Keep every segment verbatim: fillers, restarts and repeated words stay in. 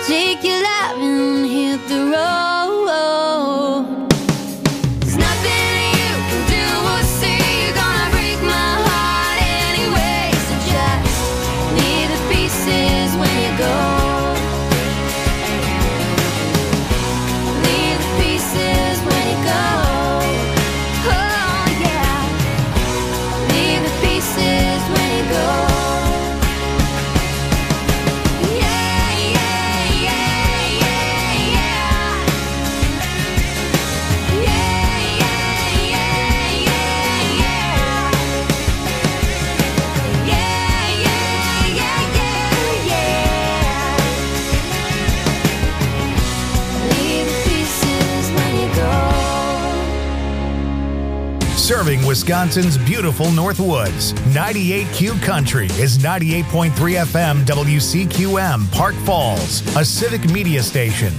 take your life and hit the road. There's nothing you can do or say, you're gonna break my heart anyway. So just leave the pieces when you go. Leave the pieces when you go. Oh yeah. Leave the pieces when you go. Serving Wisconsin's beautiful Northwoods. ninety-eight Q Country is ninety-eight point three F M W C Q M, Park Falls, a civic media station.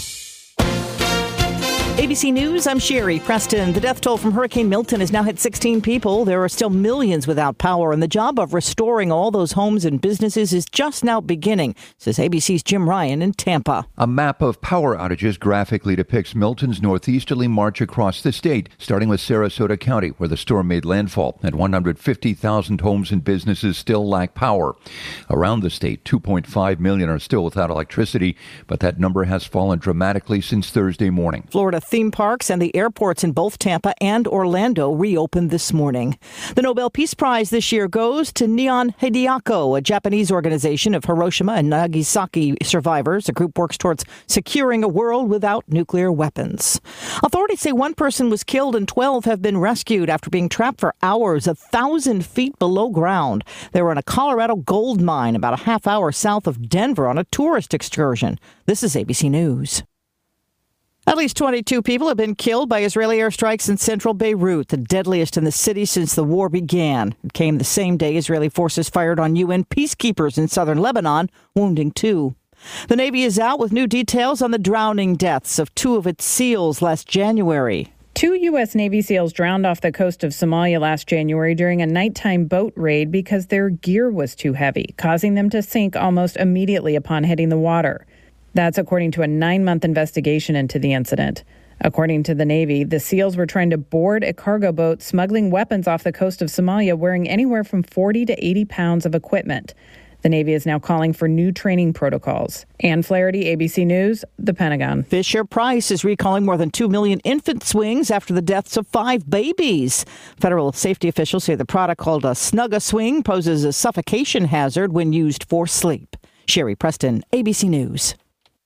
A B C News, I'm Sherry Preston. The death toll from Hurricane Milton has now hit sixteen people. There are still millions without power, and the job of restoring all those homes and businesses is just now beginning, says A B C's Jim Ryan in Tampa. A map of power outages graphically depicts Milton's northeasterly march across the state, starting with Sarasota County, where the storm made landfall, and one hundred fifty thousand homes and businesses still lack power. Around the state, two point five million are still without electricity, but that number has fallen dramatically since Thursday morning. Florida theme parks and the airports in both Tampa and Orlando reopened this morning. The Nobel Peace Prize this year goes to Nihon Hideaki, a Japanese organization of Hiroshima and Nagasaki survivors. The group works towards securing a world without nuclear weapons. Authorities say one person was killed and twelve have been rescued after being trapped for hours a thousand feet below ground. They were in a Colorado gold mine about a half hour south of Denver on a tourist excursion. This is A B C News. At least twenty-two people have been killed by Israeli airstrikes in central Beirut, the deadliest in the city since the war began. It came the same day Israeli forces fired on U N peacekeepers in southern Lebanon, wounding two. The Navy is out with new details on the drowning deaths of two of its SEALs last January. Two U S. Navy SEALs drowned off the coast of Somalia last January during a nighttime boat raid because their gear was too heavy, causing them to sink almost immediately upon hitting the water. That's according to a nine-month investigation into the incident. According to the Navy, the SEALs were trying to board a cargo boat smuggling weapons off the coast of Somalia wearing anywhere from forty to eighty pounds of equipment. The Navy is now calling for new training protocols. Ann Flaherty, A B C News, the Pentagon. Fisher-Price is recalling more than two million infant swings after the deaths of five babies. Federal safety officials say the product called a Snug-A-Swing poses a suffocation hazard when used for sleep. Sherry Preston, A B C News.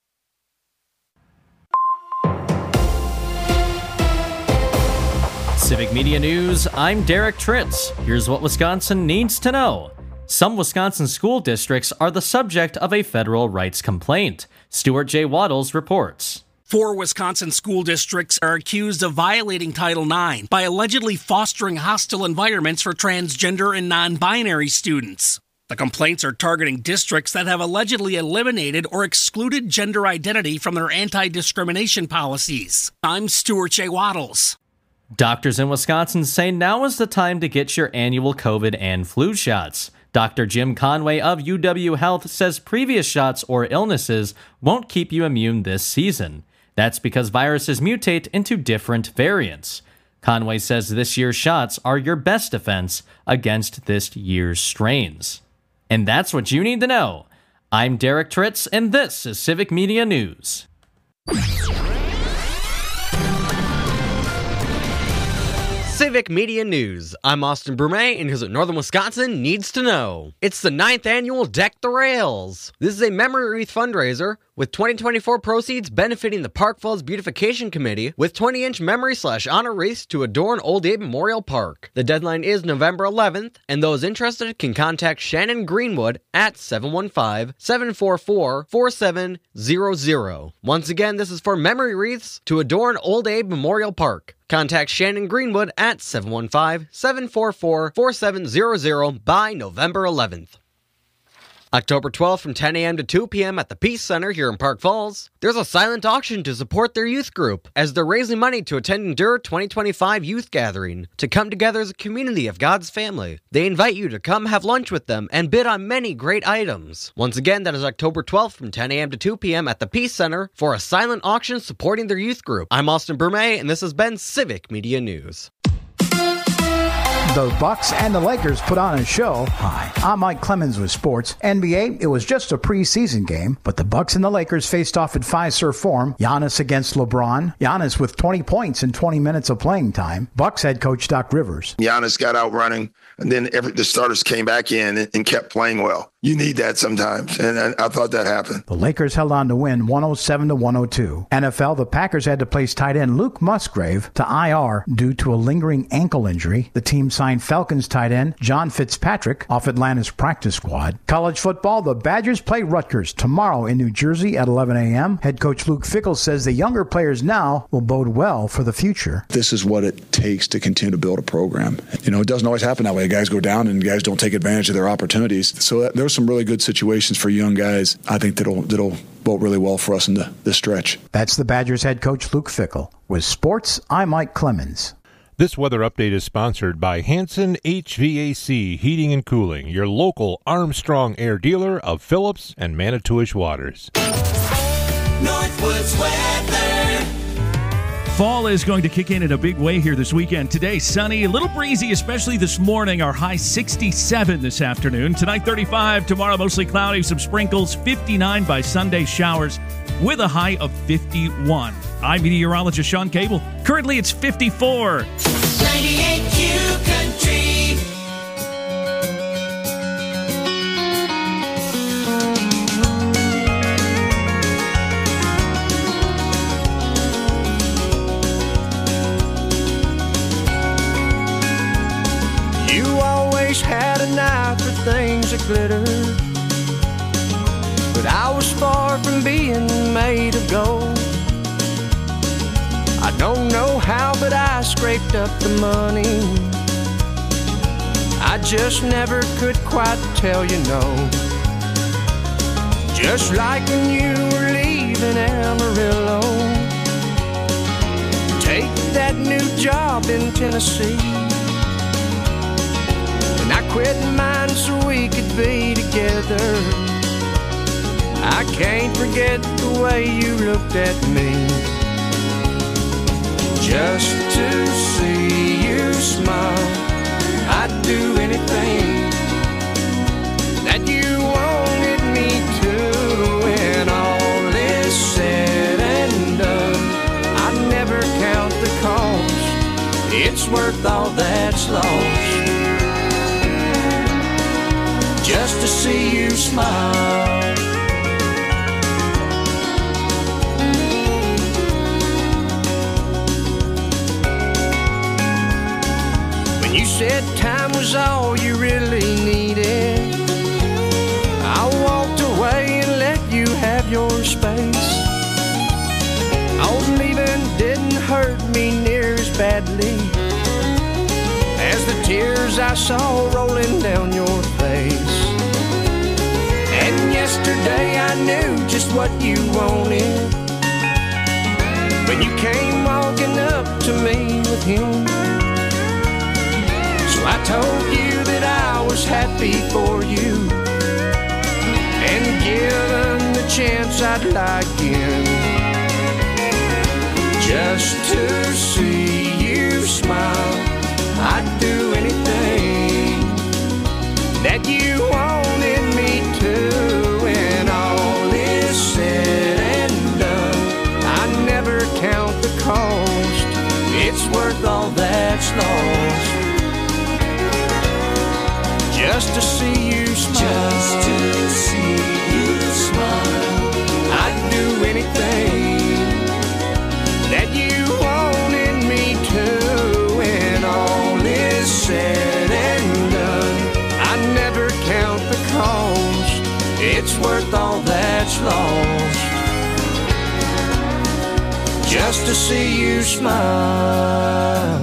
Civic Media News, I'm Derek Tritz. Here's what Wisconsin needs to know. Some Wisconsin school districts are the subject of a federal rights complaint. Stuart J. Waddles reports. Four Wisconsin school districts are accused of violating Title nine by allegedly fostering hostile environments for transgender and non-binary students. The complaints are targeting districts that have allegedly eliminated or excluded gender identity from their anti-discrimination policies. I'm Stuart J. Waddles. Doctors in Wisconsin say now is the time to get your annual COVID and flu shots. Doctor Jim Conway of U W Health says previous shots or illnesses won't keep you immune this season. That's because viruses mutate into different variants. Conway says this year's shots are your best defense against this year's strains. And that's what you need to know. I'm Derek Tritz, and this is Civic Media News. Civic Media News. I'm Austin Brumet, and here's what Northern Wisconsin needs to know. It's the ninth annual Deck the Rails. This is a memory wreath fundraiser with twenty twenty-four proceeds benefiting the Park Falls Beautification Committee with twenty-inch memory slash honor wreaths to adorn Old Abe Memorial Park. The deadline is November eleventh, and those interested can contact Shannon Greenwood at seven one five, seven four four, four seven zero zero. Once again, this is for memory wreaths to adorn Old Abe Memorial Park. Contact Shannon Greenwood at seven one five, seven four four, four seven zero zero by November eleventh. October twelfth from ten a.m. to two p.m. at the Peace Center here in Park Falls. There's a silent auction to support their youth group as they're raising money to attend Endure twenty twenty-five Youth Gathering to come together as a community of God's family. They invite you to come have lunch with them and bid on many great items. Once again, that is October twelfth from ten a.m. to two p.m. at the Peace Center for a silent auction supporting their youth group. I'm Austin Burmay, and this has been Civic Media News. The Bucks and the Lakers put on a show. Hi, I'm Mike Clemens with sports. N B A, it was just a preseason game, but the Bucks and the Lakers faced off at Fiserv Forum. Giannis against LeBron. Giannis with twenty points in twenty minutes of playing time. Bucks head coach Doc Rivers. Giannis got out running, and then every, the starters came back in and, and kept playing well. You need that sometimes, and I, I thought that happened. The Lakers held on to win one oh seven to one oh two. N F L, the Packers had to place tight end Luke Musgrave to I R due to a lingering ankle injury. The team signed Falcons tight end John Fitzpatrick off Atlanta's practice squad. College football, the Badgers play Rutgers tomorrow in New Jersey at eleven a.m. Head coach Luke Fickell says the younger players now will bode well for the future. This is what it takes to continue to build a program. You know, it doesn't always happen that way. Guys go down and guys don't take advantage of their opportunities. So that, there's some really good situations for young guys, I think, that'll that'll vote really well for us in the, this stretch. That's the Badgers head coach Luke Fickell. With sports, I'm Mike Clemens. This weather update is sponsored by Hanson H V A C Heating and Cooling, your local Armstrong Air dealer of Phillips and Manitowish Waters. Northwoods weather. Fall is going to kick in in a big way here this weekend. Today, sunny, a little breezy, especially this morning. Our high sixty-seven this afternoon. Tonight, thirty-five. Tomorrow, mostly cloudy, some sprinkles. fifty-nine by Sunday, showers with a high of fifty-one. I'm meteorologist Sean Cable. Currently, it's fifty-four. ninety-eight Q Country. You always had an eye for things that glitter, but I was far from being made of gold. I don't know how, but I scraped up the money. I just never could quite tell you no. Just like when you were leaving Amarillo, take that new job in Tennessee, and I quit mine so we could be together. I can't forget the way you looked at me. Just to see you smile, I'd do anything that you wanted me to. When all is said and done, I'd never count the cost. It's worth all that's lost, just to see you smile. You said time was all you really needed. I walked away and let you have your space. Oh, leaving didn't hurt me near as badly as the tears I saw rolling down your face. And yesterday I knew just what you wanted when you came walking up to me with him. So I told you that I was happy for you, and given the chance I'd like in, just to see you smile. I'd do anything that you wanted me to. When all is said and done, I never count the cost. It's worth all that's lost, just to see you smile. Just to see you smile. I'd do anything that you wanted me to. When all is said and done, I never count the cost. It's worth all that's lost, just to see you smile.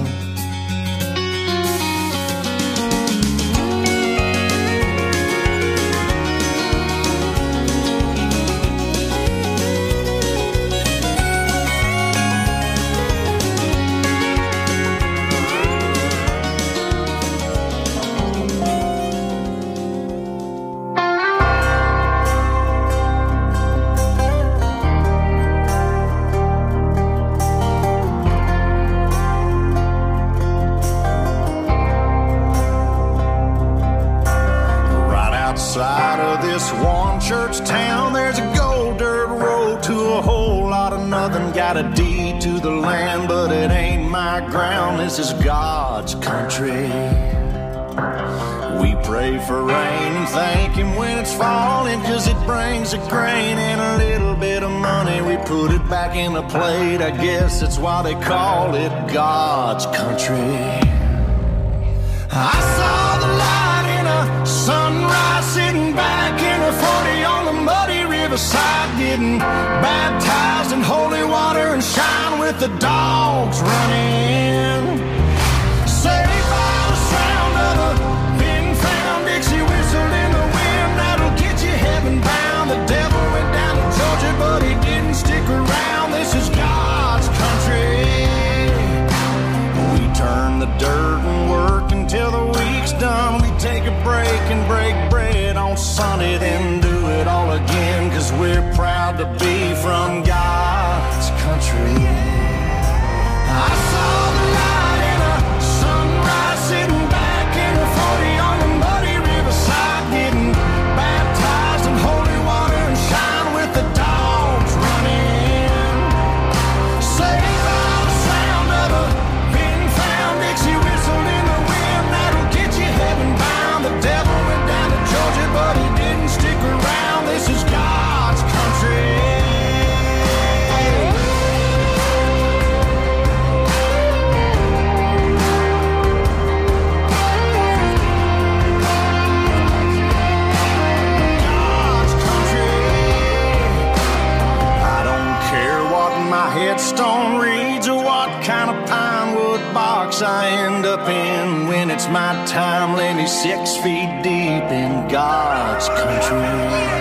church town, there's a gold dirt road to a whole lot of nothing. Got a deed to the land, but it ain't my ground. This is God's country. We pray for rain and thank him when it's falling, cause it brings a grain and a little bit of money. We put it back in the plate, I guess that's why they call it God's country. I saw the light in a sunrise, sitting back in a forty on the muddy riverside, getting baptized in holy water and shine with the dogs running. Saved by the sound of a been-found Dixie whistle in the wind that'll get you heaven bound. The devil went down to Georgia, but he didn't stick around. This is God's country. We turn the dirt and work until the week's done. We take a break and break bread on Sunday, then do it all again, cause we're proud to be from God's country. I saw the light in a sunrise, sitting back in a forty on the muddy riverside, getting baptized in holy water and shine with the dogs running. Saved by the sound of a been-found Dixie whistle in the wind that'll get you heaven bound. The devil went down to Georgia, but he didn't stick around. This is God's country. Headstone reads or what kind of pine wood box I end up in. When it's my time, lay me six feet deep in God's country.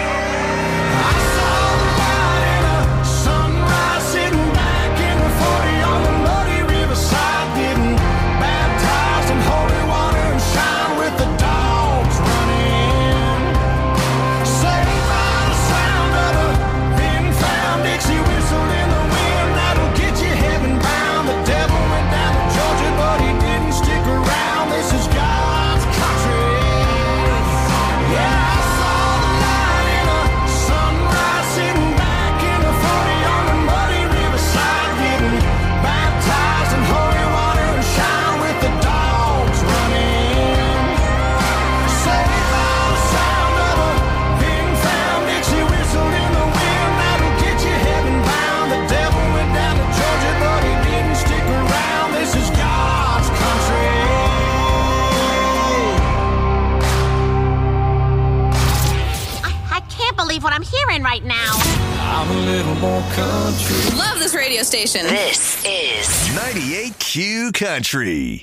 What I'm hearing right now. I'm a little more country. Love this radio station. This is ninety-eight Q Country.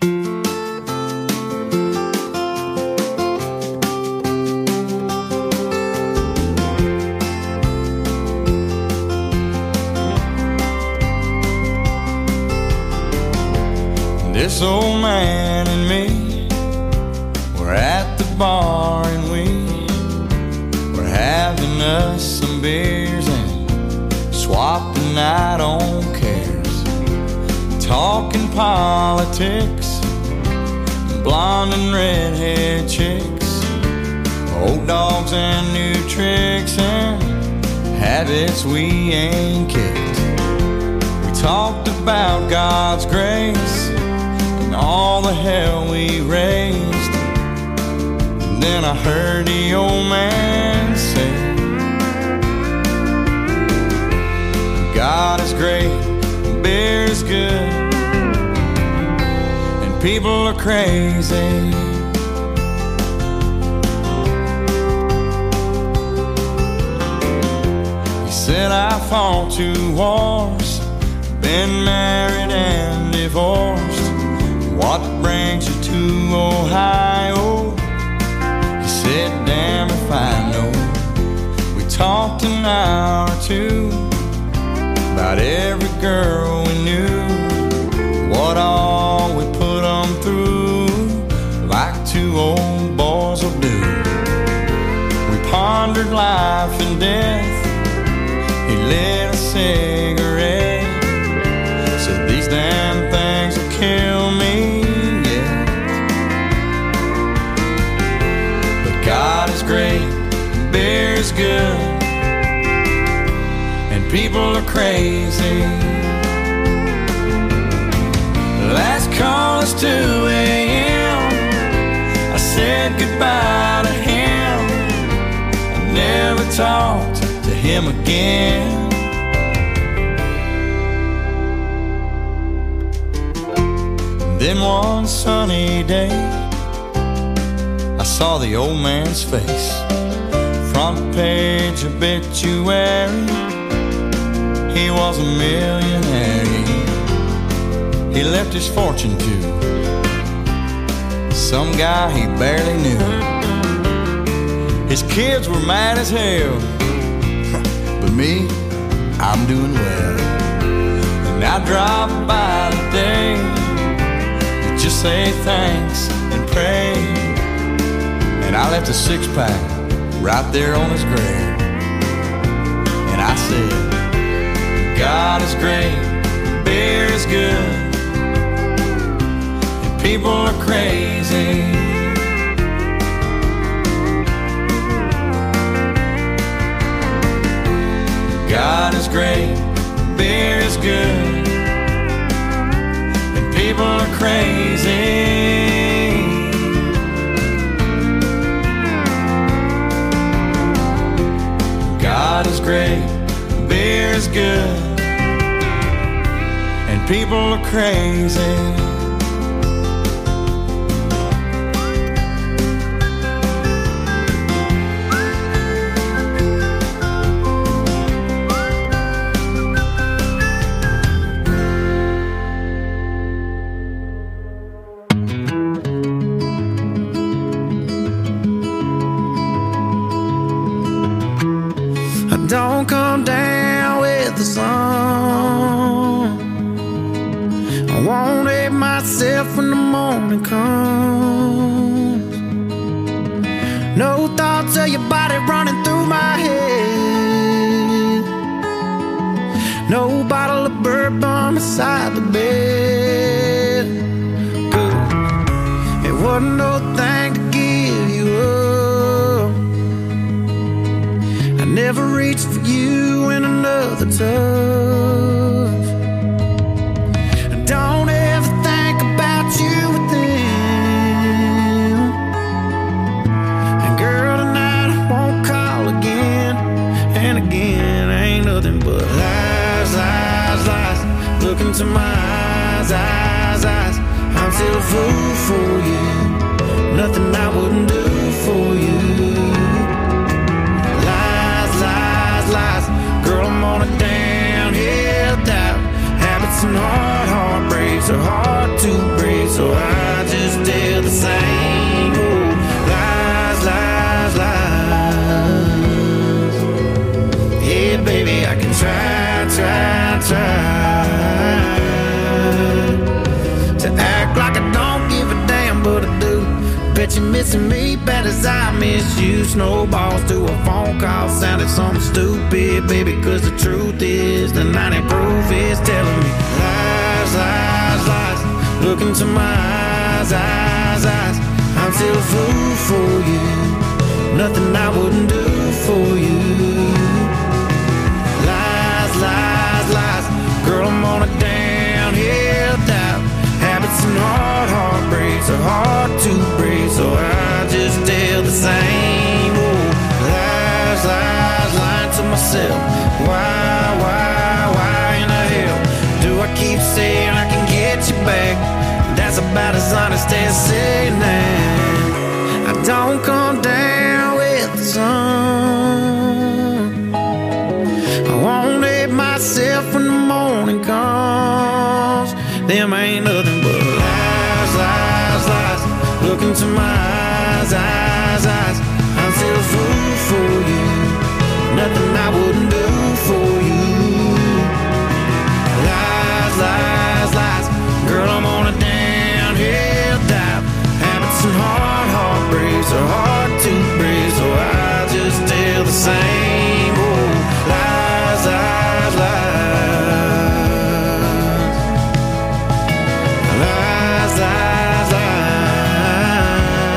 This old man and me, we're at the bar and we having us some beers and swapping out on cares, talking politics, blonde and redhead chicks, old dogs and new tricks and habits we ain't kicked. We talked about God's grace and all the hell we raised. Then I heard the old man say, God is great, beer is good, and people are crazy. He said, I fought two wars, been married and divorced. What brings you to Ohio? Said, damn if I know. We talked an hour or two about every girl we knew, what all we put them through, like two old boys will do. We pondered life and death. He lit a cigarette, said these damn things will kill me. God is great, beer is good, people are crazy. Last call is two a.m. I said goodbye to him. I never talked to him again. Then one sunny day, I saw the old man's face. Front page obituary, he was a millionaire. He left his fortune to some guy he barely knew. His kids were mad as hell, but me, I'm doing well. And I drive by today to just say thanks and pray. And I left a six-pack right there on his grave. And I said, God is great, beer is good, and people are crazy. God is great, beer is good, and people are crazy. God is great, beer is good, and people are crazy. Don't come down with the sun. I won't hate myself when the morning comes. No thoughts of your body running through my head. No bottle of bourbon beside the bed. Good. It wasn't no thing to give you up. Never reached for you in another tough. Don't ever think about you with them. And girl, tonight I won't call again. And again, ain't nothing but lies, lies, lies. Look into my eyes, eyes, eyes. I'm still a fool for you. Nothing I wouldn't do for you. Lies. Girl, I'm on a downhill dive. Habits and hard heartbreaks are hard to break, so I just do the same. Oh, lies, lies, lies. Yeah, baby, I can try, try, try to act like I don't give a damn, but I do. Bet you're missing me bad as I miss you. Snowballs to a phone call sounded something stupid, baby, cause the truth is the ninety proof is telling me lies, lies, lies. Look into my eyes, eyes, eyes. I'm still a fool for you. Nothing I wouldn't do for you. Lies, lies, lies. Girl, I'm on a downhill dive. Habits and hard heartbreaks are hard to break, so I just tell the same. Oh, lies, lies, lying to myself. Why, why, why in the hell do I keep saying I can get you back? That's about as honest as saying that I don't come down with the sun. I won't hate myself when the morning comes. Them ain't nothing but lies, lies, lies. Look into my eyes, eyes, eyes. I'm still a fool for you. Nothing I wouldn't do for you. Lies, lies, lies. Girl, I'm on a downhill dive. Habits and hard heartbreaks are hard to break, so I just tell the same. Oh, lies, lies, lies. Lies, lies,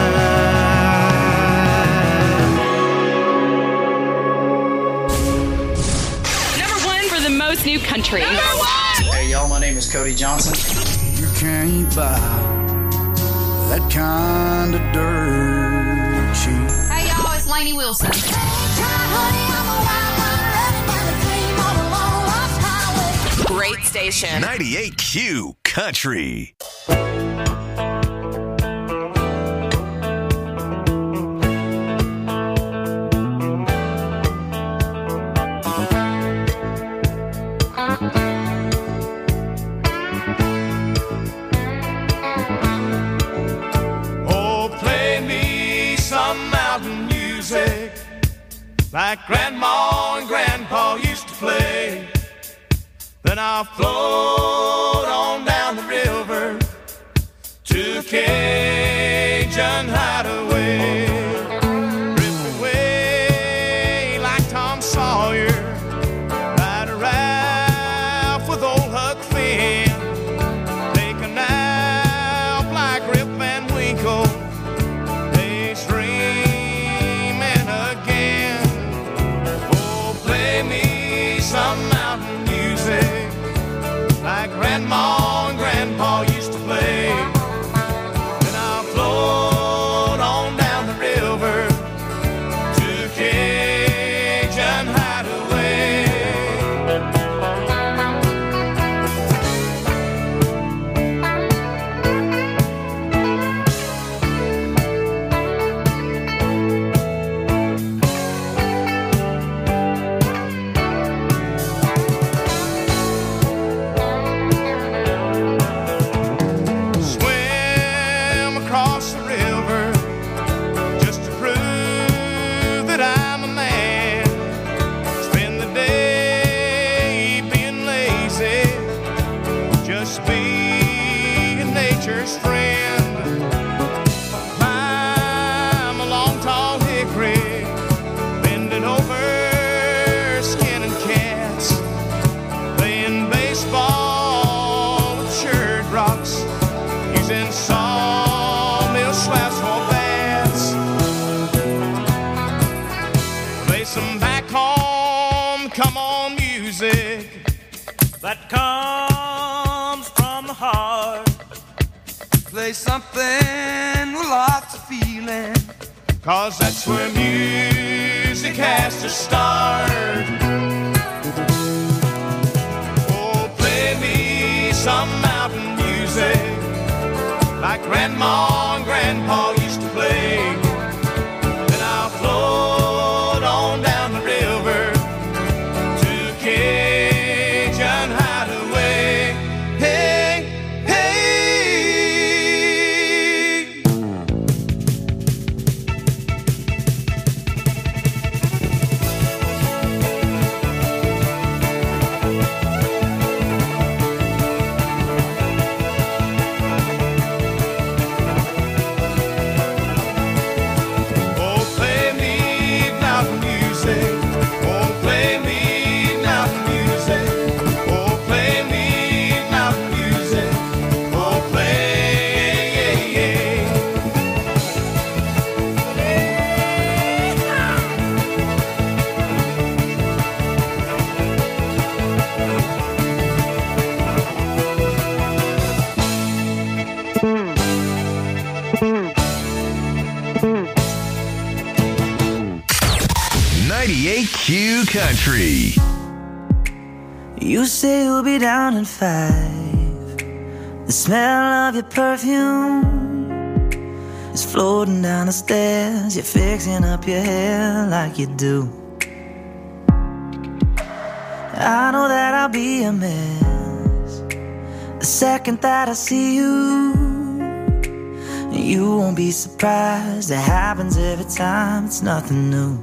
lies. most new country. Hey, y'all, my name is Cody Johnson. You can't buy that kind of dirt cheap. Hey, y'all, it's Lainey Wilson. Great station. ninety-eight Q Country. Oh, play me some mountain music like Grandma and Grandpa used to play. Then I'll float on down the river to Cajun Hideaway. Drift away like Tom Sawyer, ride a raft with old Huck Finn. Take a nap like Rip Van Winkle, daydreaming again. Oh, play me some mountain music like Grandma and Grandpa used to play. Then I'll float on down the river to Cajun Hideaway. Swim across the river just to prove that I'm a man. Spend the day being lazy, just being nature's friend. Climb a long tall hickory, bending over, skinning cats, playing baseball with church rocks, using sawmill slabs for bats. Play some back home, come on music that comes from the heart. Play something with lots of feeling, 'cause that's where music has to start. Oh, play me some mountain music like Grandma and Grandpa used to play. Then I'll float on down the river to Cajun Hideaway. Hey, hey. Oh, play me mountain music. Oh, play me mountain music. Oh, play me mountain music. Oh, play. ninety-eight Q Country. You say you'll be down in five. The smell of your perfume is floating down the stairs. You're fixing up your hair like you do. I know that I'll be a mess the second that I see you. You won't be surprised, it happens every time, it's nothing new.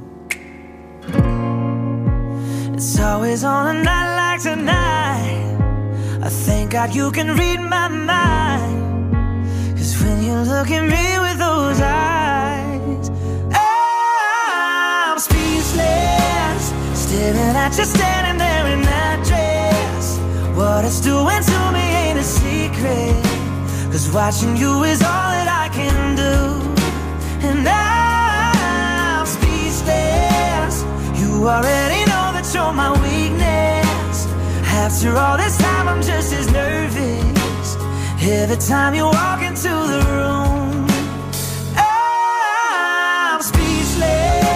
It's always on a night like tonight. I thank God you can read my mind. 'Cause when you look at me with those eyes, I'm speechless, staring at you standing there in that dress. What it's doing to me ain't a secret, 'cause watching you is all that I can do. And I'm speechless, you already know that you're my weakness. After all this time, I'm just as nervous every time you walk into the room. I'm speechless.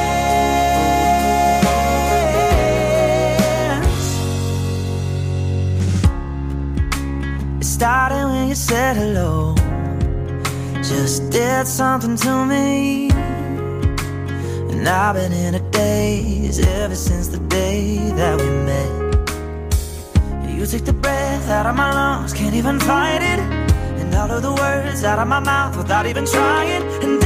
It started when you said hello, just did something to me. And I've been in a daze ever since the day that we met. You took the breath out of my lungs, can't even fight it. And all of the words out of my mouth without even trying. And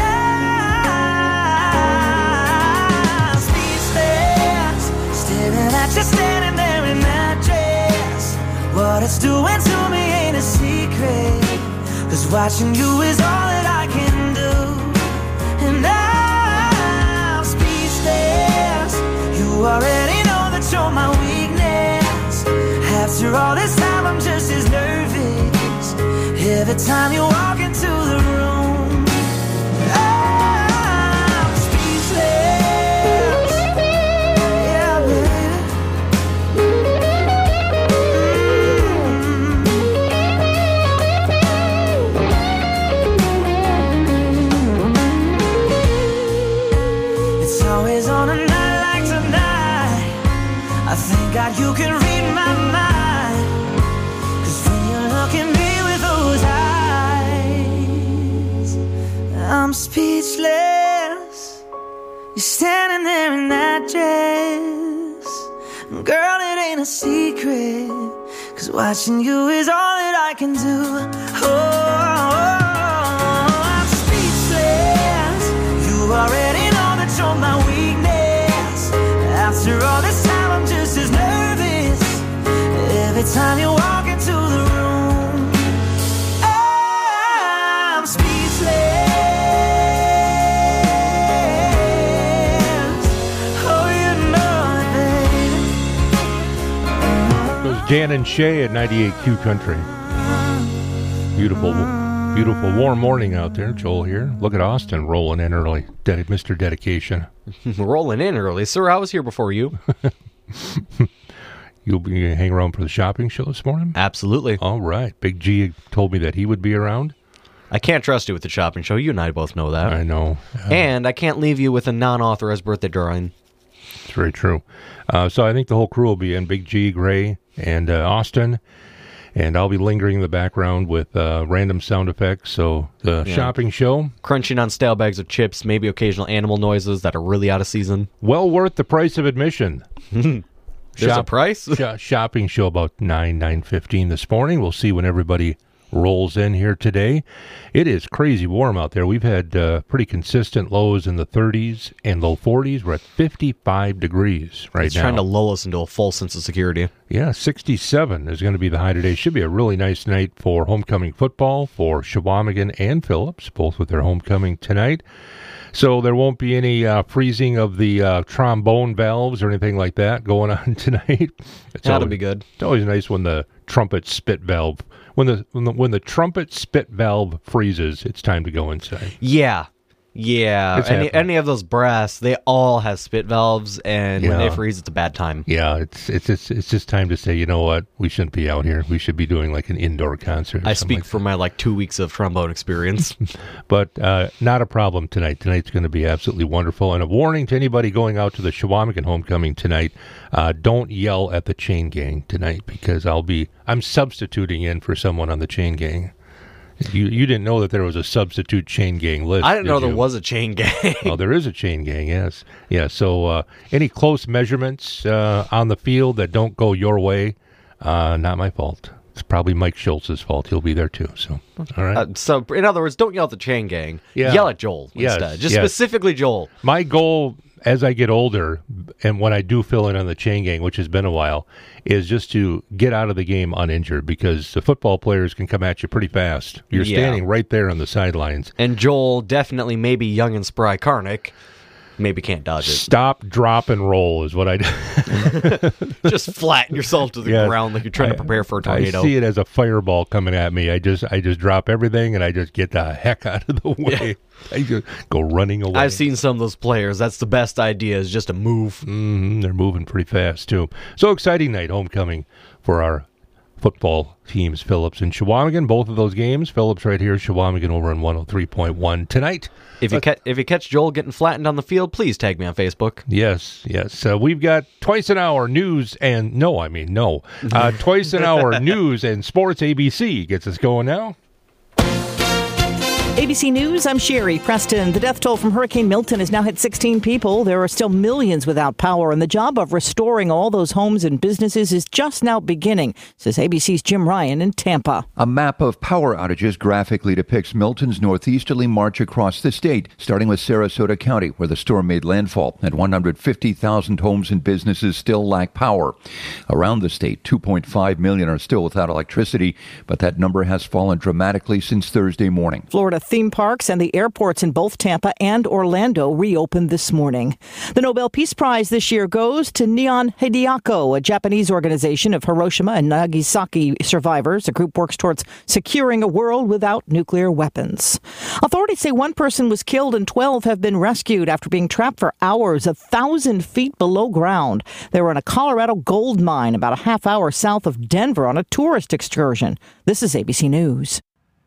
I'm speechless, staring at you standing there in that dress. What it's doing to me ain't a secret, 'cause watching you is all that I can do. And I'm speechless. You already know that you're my weakness. After all this time, I'm just as nervous every time you walk into the room. I'm speechless. Yeah, baby. Mm-hmm. It's always on a night like tonight. I thank God you can read my mind. I'm speechless. You're standing there in that dress. Girl, it ain't a secret, 'cause watching you is all that I can do. Oh, I'm speechless. You already know that you're my weakness. After all this time, I'm just as nervous every time you walk into the room. I'm speechless. Dan and Shay at ninety-eight Q Country. Beautiful, beautiful warm morning out there. Joel here. Look at Austin rolling in early. Ded- Mister Dedication. Rolling in early. Sir, I was here before you. You'll be hanging around for the shopping show this morning? Absolutely. All right. Big G told me that he would be around. I can't trust you with the shopping show. You and I both know that. I know. Uh, and I can't leave you with a non-authorized birthday drawing. It's very true. Uh, so I think the whole crew will be in. Big G, Gray, and uh, Austin. And I'll be lingering in the background with uh, random sound effects. So the yeah. shopping show. Crunching on stale bags of chips, maybe occasional animal noises that are really out of season. Well worth the price of admission. There's Shop, a price? sh- shopping show about nine, nine fifteen this morning. We'll see when everybody rolls in here today. It is crazy warm out there. We've had uh, pretty consistent lows in the thirties and low forties. We're at fifty-five degrees right it's now. It's trying to lull us into a false sense of security. Yeah, sixty-seven is going to be the high today. Should be a really nice night for homecoming football for Shawamigan and Phillips, both with their homecoming tonight. So there won't be any uh, freezing of the uh, trombone valves or anything like that going on tonight. It's That'll always, be good. It's always nice when the trumpet spit valve When the, when the when the trumpet spit valve freezes, it's time to go inside. Yeah, yeah. Any, any of those brass, they all have spit valves, and yeah. when they freeze, it's a bad time. Yeah, it's it's it's it's just time to say, you know what, we shouldn't be out here. We should be doing like an indoor concert. I speak like from my like two weeks of trombone experience, but uh, not a problem tonight. Tonight's going to be absolutely wonderful. And a warning to anybody going out to the Shawamigan homecoming tonight: uh, don't yell at the chain gang tonight, because I'll be I'm substituting in for someone on the chain gang. You you didn't know that there was a substitute chain gang list. I didn't did know you? there was a chain gang. Oh, there is a chain gang, yes. Yeah, so uh, any close measurements uh, on the field that don't go your way, uh, not my fault. It's probably Mike Schultz's fault. He'll be there too. So, all right. Uh, so, in other words, don't yell at the chain gang. Yeah. Yell at Joel Yes, instead. Just yes. specifically Joel. My goal as I get older, and when I do fill in on the chain gang, which has been a while, is just to get out of the game uninjured, because the football players can come at you pretty fast. You're Yeah. standing right there on the sidelines. And Joel, definitely maybe young and spry Karnick, maybe can't dodge it. Stop, drop, and roll is what I do. Just flatten yourself to the Yeah. ground like you're trying I- to prepare for a tornado. I see it as a fireball coming at me. I just I just drop everything and I just get the heck out of the way. I just go running away. I've seen some of those players. That's the best idea, is just to move. Mm-hmm. They're moving pretty fast, too. So exciting night, homecoming for our football teams, Phillips and Shawamigan. Both of those games, Phillips right here, Shawamigan over on one oh three point one tonight. If you, ca- if you catch Joel getting flattened on the field, please tag me on Facebook. Yes, yes. Uh, we've got twice an hour news and, no, I mean, no. Uh, twice an hour news and sports. A B C gets us going now. A B C News, I'm Sherry Preston. The death toll from Hurricane Milton has now hit sixteen people. There are still millions without power, and the job of restoring all those homes and businesses is just now beginning, says A B C's Jim Ryan in Tampa. A map of power outages graphically depicts Milton's northeasterly march across the state, starting with Sarasota County, where the storm made landfall, and one hundred fifty thousand homes and businesses still lack power. Around the state, two point five million are still without electricity, but that number has fallen dramatically since Thursday morning. Florida theme parks and the airports in both Tampa and Orlando reopened this morning. The Nobel Peace Prize this year goes to Neon Hideako, a Japanese organization of Hiroshima and Nagasaki survivors. The group works towards securing a world without nuclear weapons. Authorities say one person was killed and twelve have been rescued after being trapped for hours a thousand feet below ground. They were in a Colorado gold mine about a half hour south of Denver on a tourist excursion. This is A B C News.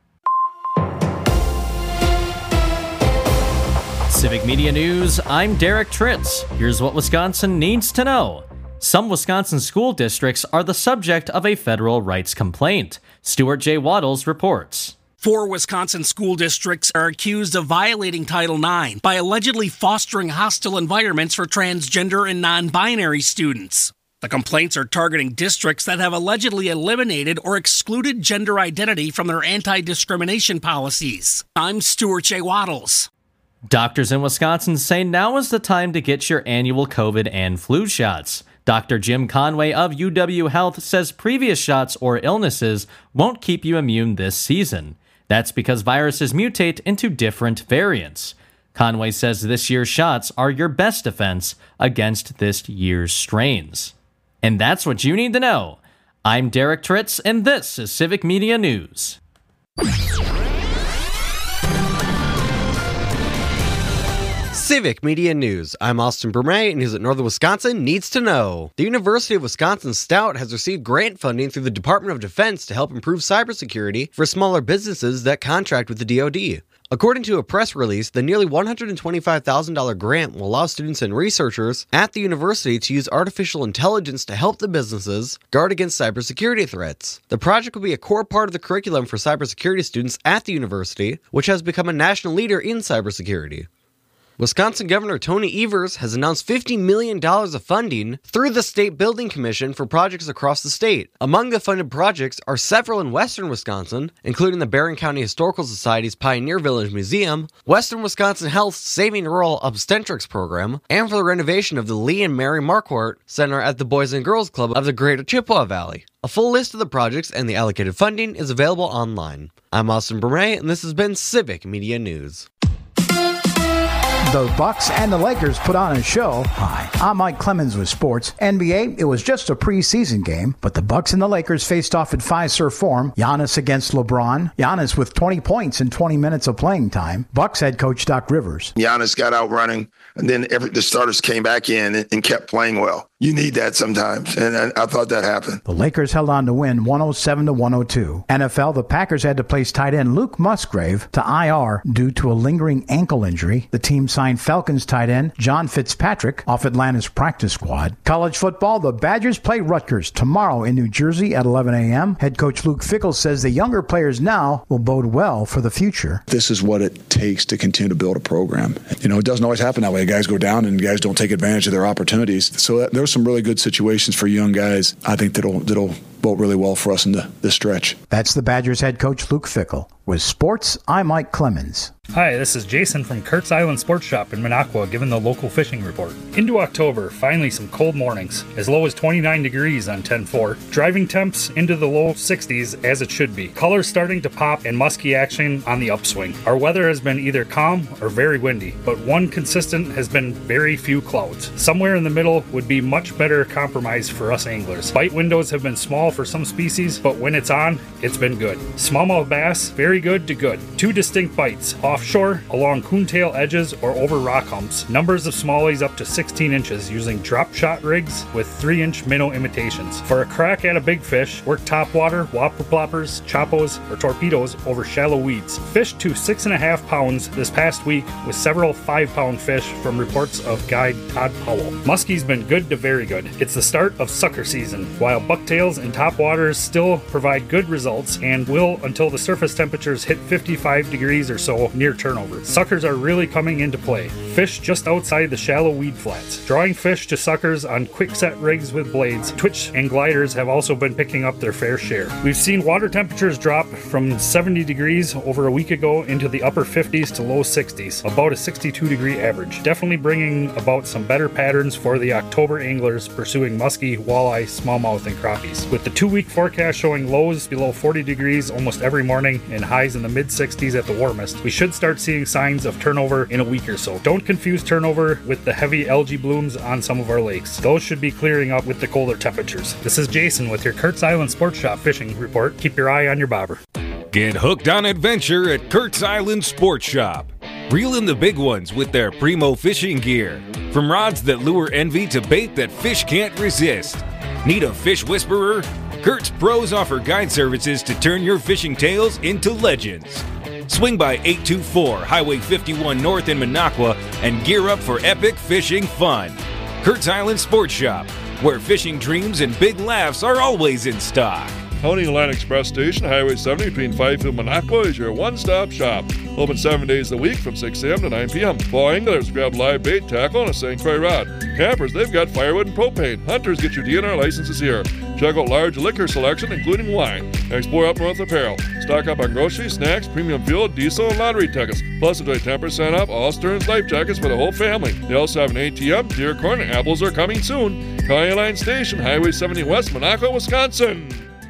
Civic Media News, I'm Derek Tritz. Here's what Wisconsin needs to know. Some Wisconsin school districts are the subject of a federal rights complaint. Stuart J. Waddles reports. Four Wisconsin school districts are accused of violating Title nine by allegedly fostering hostile environments for transgender and non-binary students. The complaints are targeting districts that have allegedly eliminated or excluded gender identity from their anti-discrimination policies. I'm Stuart J. Waddles. Doctors in Wisconsin say now is the time to get your annual COVID and flu shots. Doctor Jim Conway of U W Health says previous shots or illnesses won't keep you immune this season. That's because viruses mutate into different variants. Conway says this year's shots are your best defense against this year's strains. And that's what you need to know. I'm Derek Tritz, and this is Civic Media News. Civic Media News. I'm Austin Bermay, and News at Northern Wisconsin needs to know. The University of Wisconsin-Stout has received grant funding through the Department of Defense to help improve cybersecurity for smaller businesses that contract with the D O D. According to a press release, the nearly one hundred twenty-five thousand dollars grant will allow students and researchers at the university to use artificial intelligence to help the businesses guard against cybersecurity threats. The project will be a core part of the curriculum for cybersecurity students at the university, which has become a national leader in cybersecurity. Wisconsin Governor Tony Evers has announced fifty million dollars of funding through the State Building Commission for projects across the state. Among the funded projects are several in western Wisconsin, including the Barron County Historical Society's Pioneer Village Museum, Western Wisconsin Health's Saving Rural Obstetrics Program, and for the renovation of the Lee and Mary Marquardt Center at the Boys and Girls Club of the Greater Chippewa Valley. A full list of the projects and the allocated funding is available online. I'm Austin Bermay, and this has been Civic Media News. The Bucks and the Lakers put on a show. Hi, I'm Mike Clemens with sports. N B A, it was just a preseason game, but the Bucks and the Lakers faced off at Fiserv Forum. Giannis against LeBron. Giannis with twenty points in twenty minutes of playing time. Bucks head coach Doc Rivers. Giannis got out running, and then every, the starters came back in and, and kept playing well. You need that sometimes, and I, I thought that happened. The Lakers held on to win one oh seven to one oh two. N F L, the Packers had to place tight end Luke Musgrave to I R due to a lingering ankle injury. The team signed Falcons tight end John Fitzpatrick off Atlanta's practice squad. College football, the Badgers play Rutgers tomorrow in New Jersey at eleven a.m. Head coach Luke Fickell says the younger players now will bode well for the future. This is what it takes to continue to build a program. You know, it doesn't always happen that way. Guys go down and guys don't take advantage of their opportunities. So there's some really good situations for young guys, I think, that'll that'll bode really well for us in the, this stretch. That's the Badgers head coach Luke Fickell. With sports, I'm Mike Clemens. Hi, this is Jason from Kurt's Island Sports Shop in Minocqua giving the local fishing report. Into October, finally some cold mornings, as low as twenty-nine degrees on ten four. Driving temps into the low sixties as it should be. Colors starting to pop and musky action on the upswing. Our weather has been either calm or very windy, but one consistent has been very few clouds. Somewhere in the middle would be much better compromise for us anglers. Bite windows have been small for some species, but when it's on, it's been good. Smallmouth bass, very good to good. Two distinct bites. Offshore, along coontail edges or over rock humps. Numbers of smallies up to sixteen inches using drop shot rigs with three inch minnow imitations. For a crack at a big fish, work topwater, whopper ploppers, choppos, or torpedoes over shallow weeds. Fish to six and a half pounds this past week with several five pound fish from reports of guide Todd Powell. Muskie's been good to very good. It's the start of sucker season, while bucktails and topwaters still provide good results and will until the surface temperatures hit fifty-five degrees or so near turnover. Suckers are really coming into play. Fish just outside the shallow weed flats. Drawing fish to suckers on quick-set rigs with blades, twitch and gliders have also been picking up their fair share. We've seen water temperatures drop from seventy degrees over a week ago into the upper fifties to low sixties, about a sixty-two degree average. Definitely bringing about some better patterns for the October anglers pursuing muskie, walleye, smallmouth, and crappies. With the two-week forecast showing lows below forty degrees almost every morning and highs in the mid sixties at the warmest, we should start seeing signs of turnover in a week or so. Don't confuse turnover with the heavy algae blooms on some of our lakes. Those should be clearing up with the colder temperatures. This is Jason with your Kurt's Island Sports Shop fishing report. Keep your eye on your bobber. Get hooked on adventure at Kurt's Island Sports Shop. Reel in the big ones with their primo fishing gear. From rods that lure envy to bait that fish can't resist. Need a fish whisperer? Kurt's pros offer guide services to turn your fishing tales into legends. Swing by eight two four Highway fifty-one North in Minocqua and gear up for epic fishing fun. Kurt's Island Sports Shop, where fishing dreams and big laughs are always in stock. County Line Express Station, Highway seventy between Fifield and Minocqua is your one-stop shop. Open seven days a week from six a.m. to nine p.m. Fall anglers grab live bait, tackle, and a Sanctuary rod. Campers, they've got firewood and propane. Hunters, get your D N R licenses here. Check out large liquor selection, including wine. Explore Up North apparel. Stock up on groceries, snacks, premium fuel, diesel, and lottery tickets. Plus, enjoy ten percent off all Stearns life jackets for the whole family. They also have an A T M, Deer Corn, and apples are coming soon. County Line Station, Highway seventy West, Minocqua, Wisconsin.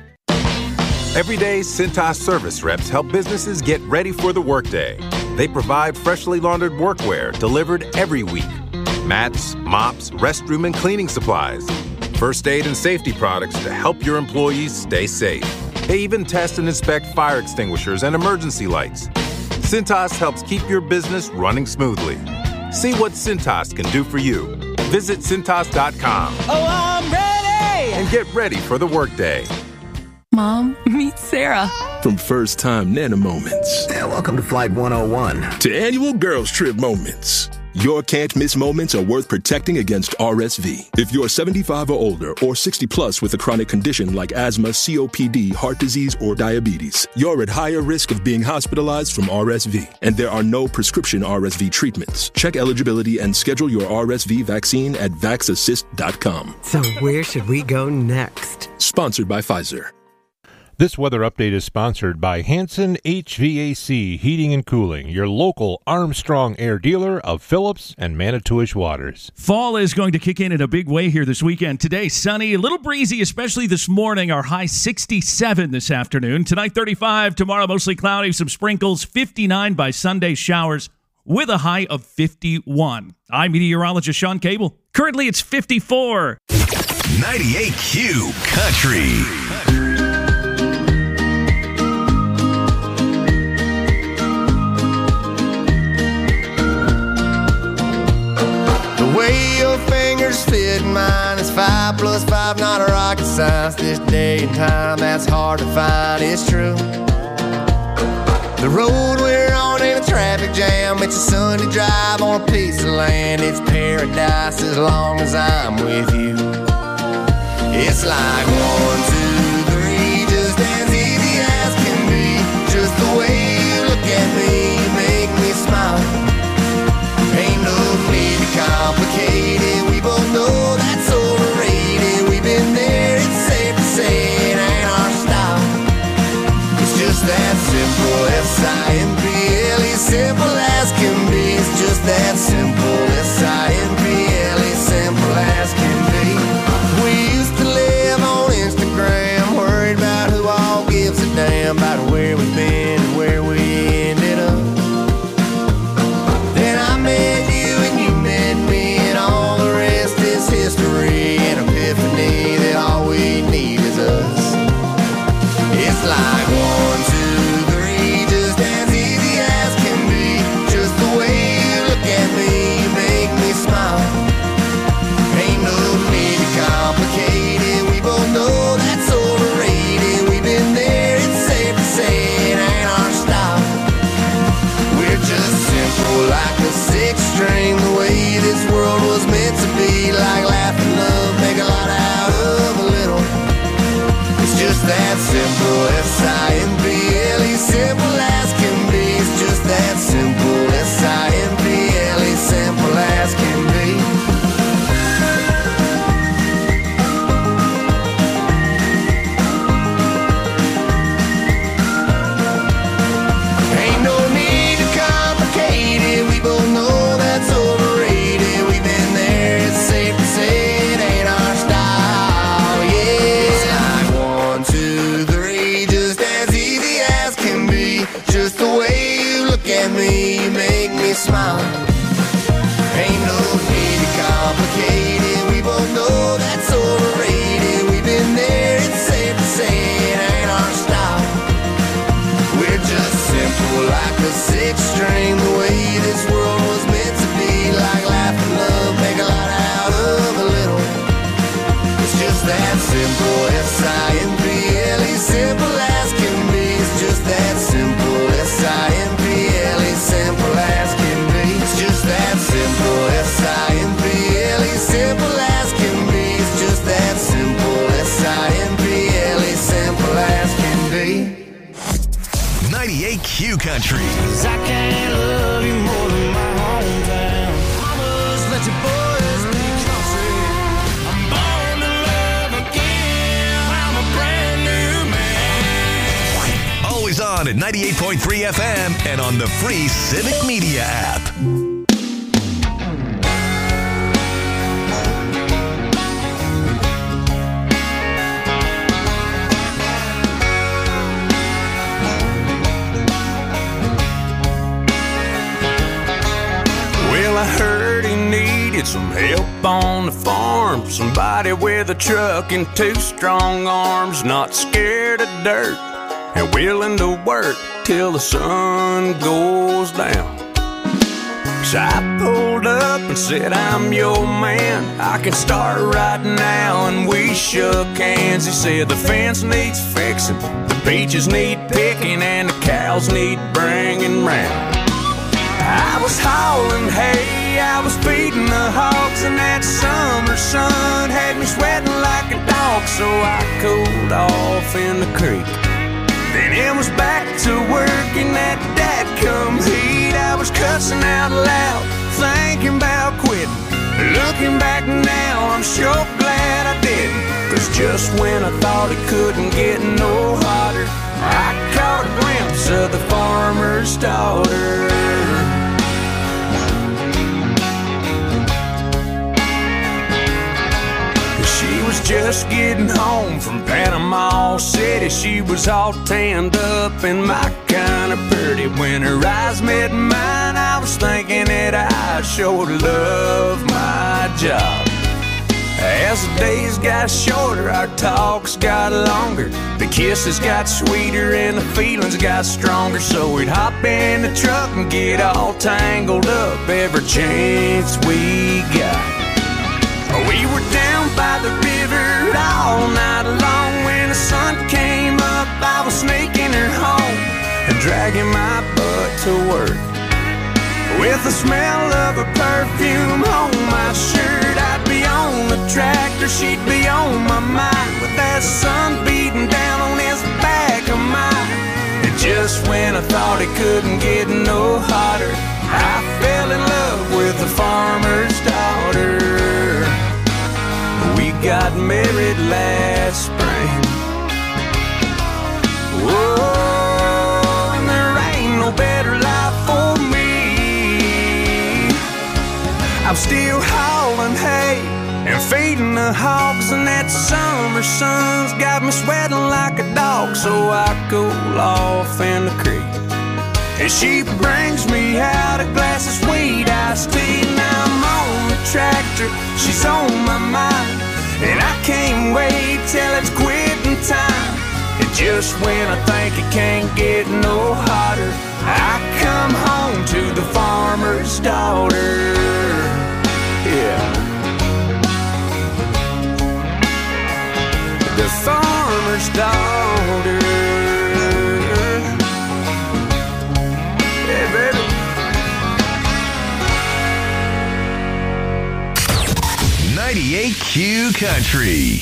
Every day, Cintas service reps help businesses get ready for the workday. They provide freshly laundered workwear delivered every week. Mats, mops, restroom and cleaning supplies. First aid and safety products to help your employees stay safe. They even test and inspect fire extinguishers and emergency lights. Cintas helps keep your business running smoothly. See what Cintas can do for you. Visit Cintas dot com. Oh, I'm ready! And get ready for the workday. Mom, meet Sarah. From first time Nana moments. Yeah, welcome to Flight one oh one. To annual girls trip moments. Your can't miss moments are worth protecting against R S V. If you're seventy-five or older or sixty plus with a chronic condition like asthma, C O P D, heart disease, or diabetes, you're at higher risk of being hospitalized from R S V. And there are no prescription R S V treatments. Check eligibility and schedule your R S V vaccine at vax assist dot com. So where should we go next? Sponsored by Pfizer. This weather update is sponsored by Hanson H V A C Heating and Cooling, your local Armstrong Air dealer of Phillips and Manitowish waters. Fall is going to kick in in a big way here this weekend. Today, sunny, a little breezy, especially this morning. Our high sixty-seven this afternoon. Tonight, thirty-five. Tomorrow, mostly cloudy, some sprinkles. fifty-nine by Sunday, showers with a high of fifty-one. I'm meteorologist Sean Cable. Currently, it's fifty-four. ninety-eight Q Country. The way your fingers fit mine is five plus five, not a rocket science. This day and time, that's hard to find, it's true. The road we're on ain't a traffic jam. It's a Sunday drive on a piece of land. It's paradise as long as I'm with you. It's like one, two, three, just as easy as can be. Just the way you look at me, you make me smile. Ain't no need to complicate it. We both know that's overrated. We've been there, it's safe to say it just that simple. S I M P L E, simple as can be. It's just that simple. S I M P L E, simple as can be. It's just that simple. S I M P L E, simple as can be. It's just that simple. S I M P L E, simple as can be. ninety-eight Q Country. Cause I can't love you more than my hometown. Mamas, let your boys be country. I'm born to love again. I'm a brand new man. Always on at ninety-eight point three F M and on the free Civic Media app. Well, I heard he needed some help on the farm. Somebody with a truck and two strong arms, not scared of dirt and willing to work till the sun goes down. So I pulled up and said, I'm your man, I can start right now. And we shook hands. He said the fence needs fixing, the beaches need picking, and the cows need bringing round. I was hauling hay, I was feeding the hogs, and that summer sun had me sweating like a dog. So I cooled off in the creek. Then it was back to work in that dadgum heat. I was cussing out loud, thinking about quitting. Looking back now, I'm sure glad I didn't. Cause just when I thought it couldn't get no hotter, I caught a glimpse of the farmer's daughter. She was just getting home from Panama City. She was all tanned up and my kind of pretty. When her eyes met mine, I was thinking that I sure love my job. As the days got shorter, our talks got longer. The kisses got sweeter and the feelings got stronger. So we'd hop in the truck and get all tangled up every chance we got. We were down by the river all night long. When the sun came up, I was sneaking her home and dragging my butt to work. With the smell of her perfume on my shirt, I'd be on the tractor, she'd be on my mind, with that sun beating down on his back of mine. And just when I thought it couldn't get no hotter, I fell in love with the farmer's daughter. We got married last spring. Whoa, and there ain't no better life for me. I'm still hauling hay and feeding the hogs, and that summer sun's got me sweating like a dog. So I cool off in the creek, and she brings me out a glass of sweet iced tea. Now I'm on the tractor, she's on my mind, and I can't wait till it's quitting time. And just when I think it can't get no hotter, I come home to the farmer's daughter. Yeah, the farmer's daughter. Yeah, baby. ninety-eight Q Country.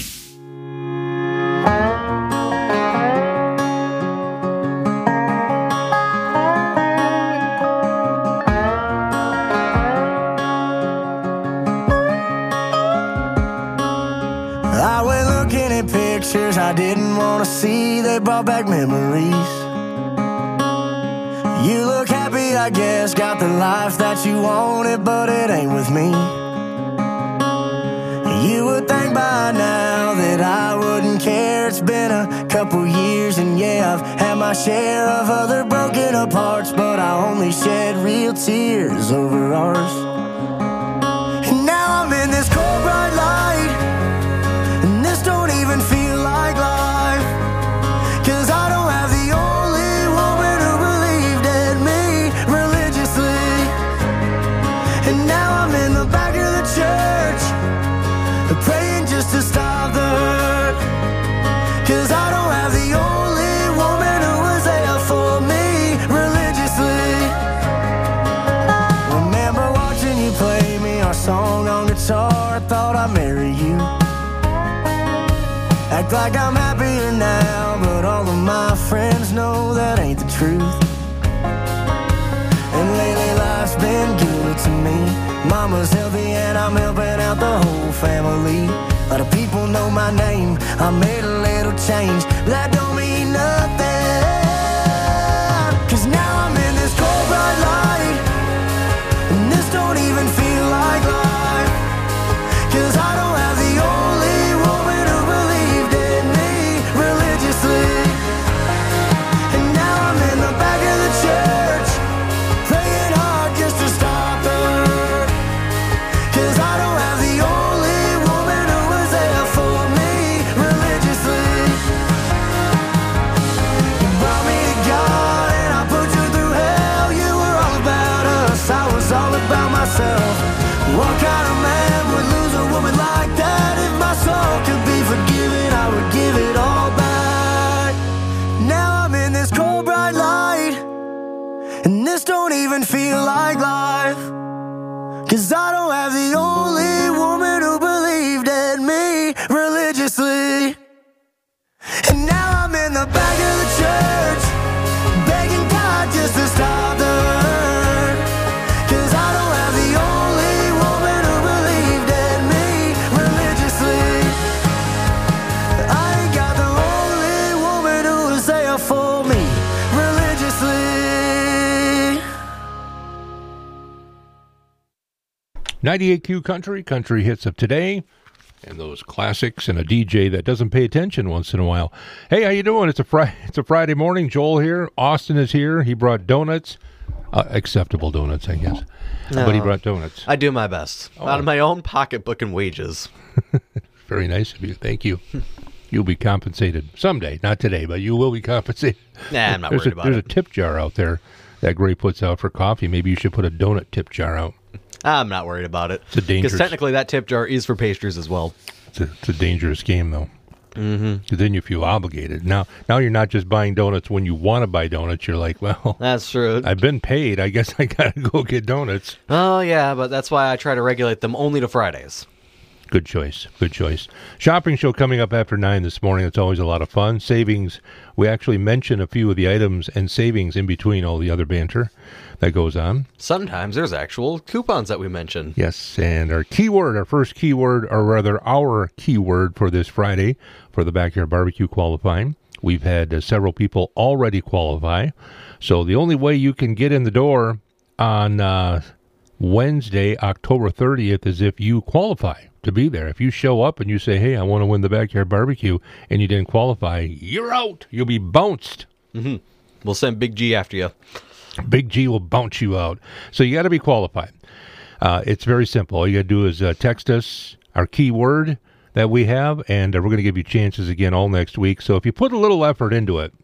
I went looking at pictures I didn't want to see. They brought back memories. You look happy, I guess, got the life that you wanted, but it ain't with me. You would think by now that I wouldn't care. It's been a couple years, and yeah, I've had my share of other broken apart, but I only shed real tears over ours. And now I'm in this cold bright light, and this don't even feel like life, 'cause I don't have the only woman who believed in me religiously. And now I'm in the back of the church, praying just to stop the Act like I'm happier now, but all of my friends know that ain't the truth. And lately life's been good to me. Mama's healthy and I'm helping out the whole family. A lot of people know my name, I made a little change, but that don't mean nothing. Cause now I'm in this cold bright light, and this don't even feel like life. Cause I don't have the only woman who believed in me religiously. And now I'm in the back of the church, praying hard just to stop the hurt. Cause I don't have the only woman who was there for me religiously. You brought me to God and I put you through hell. You were all about us, I was all about myself. What kind of man would lose a woman like that? If my soul could be forgiven, I would give it all back. Now I'm in this cold bright light, and this don't even feel like life. Cause I don't have the only woman who believed in me religiously. And now I'm in the back of the church, begging God just to stop the hurt. Cause I don't have the only woman who believed in me religiously. I ain't got the only woman who was there for me religiously. ninety-eight Q Country, country hits of today, and those classics, and a D J that doesn't pay attention once in a while. Hey, how you doing? It's a Friday. It's a Friday morning. Joel here. Austin is here. He brought donuts, uh, acceptable donuts, I guess. No. But he brought donuts. I do my best Oh. out of my own pocketbook and wages. Very nice of you. Thank you. You'll be compensated someday. Not today, but you will be compensated. Nah, I'm not there's worried a, about There's it. a tip jar out there that Gray puts out for coffee. Maybe you should put a donut tip jar out. I'm not worried about it. It's a dangerous- Because technically that tip jar is for pastries as well. It's a, it's a dangerous game, though. Mm-hmm. 'Cause then you feel obligated. Now, now you're not just buying donuts when you want to buy donuts. You're like, well, that's true. I've been paid. I guess I got to go get donuts. Oh, yeah, but that's why I try to regulate them only to Fridays. Good choice. Good choice. Shopping show coming up after nine this morning. It's always a lot of fun. Savings. We actually mention a few of the items and savings in between all the other banter that goes on. Sometimes there's actual coupons that we mention. Yes, and our keyword, our first keyword, or rather our keyword for this Friday for the Backyard Barbecue qualifying. We've had uh, several people already qualify. So the only way you can get in the door on uh, Wednesday, October thirtieth, is if you qualify to be there. If you show up and you say, hey, I want to win the Backyard Barbecue, and you didn't qualify, you're out. You'll be bounced. Mm-hmm. We'll send Big G after you. Big G will bounce you out. So you got to be qualified. Uh, it's very simple. All you got to do is uh, text us our keyword that we have, and uh, we're going to give you chances again all next week. So if you put a little effort into it,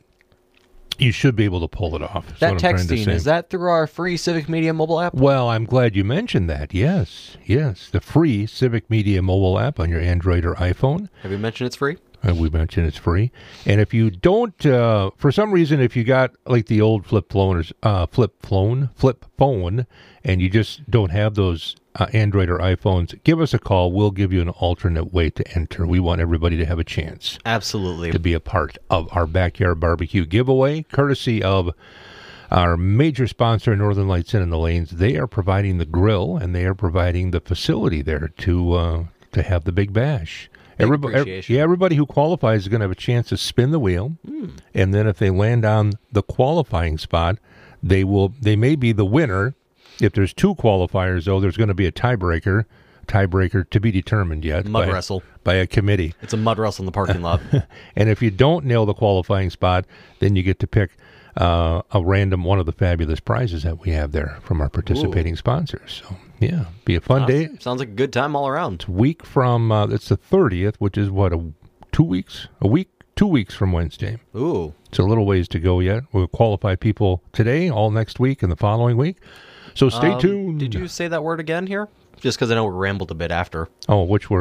you should be able to pull it off. That's That what I'm trying to texting, say. is that through our free Civic Media mobile app? Well, I'm glad you mentioned that. Yes, yes. The free Civic Media mobile app on your Android or iPhone. Have you mentioned it's free? Uh, we mentioned it's free. And if you don't, uh, for some reason, if you got like the old flip phone, or, uh, flip phone, flip phone, and you just don't have those uh, Android or iPhones, give us a call. We'll give you an alternate way to enter. We want everybody to have a chance. Absolutely. To be a part of our Backyard Barbecue giveaway, courtesy of our major sponsor, Northern Lights Inn in the Lanes. They are providing the grill, and they are providing the facility there to uh, to have the Big Bash. Everybody, appreciation. yeah, everybody who qualifies is going to have a chance to spin the wheel, Mm. and then if they land on the qualifying spot, they will. They may be the winner. If there's two qualifiers, though, there's going to be a tiebreaker. Tiebreaker to be determined yet. Mud by, wrestle. by a committee. It's a mud wrestle in the parking lot. And if you don't nail the qualifying spot, then you get to pick uh, a random one of the fabulous prizes that we have there from our participating Ooh. sponsors. So, yeah, be a fun Sounds- day. Sounds like a good time all around. It's a week from, uh, it's the thirtieth, which is what, a, two weeks? A week? Two weeks from Wednesday. Ooh. It's a little ways to go yet. We'll qualify people today, all next week, and the following week. So stay Um, tuned. Did you say that word again here? Just because I know we rambled a bit after. Oh, which word?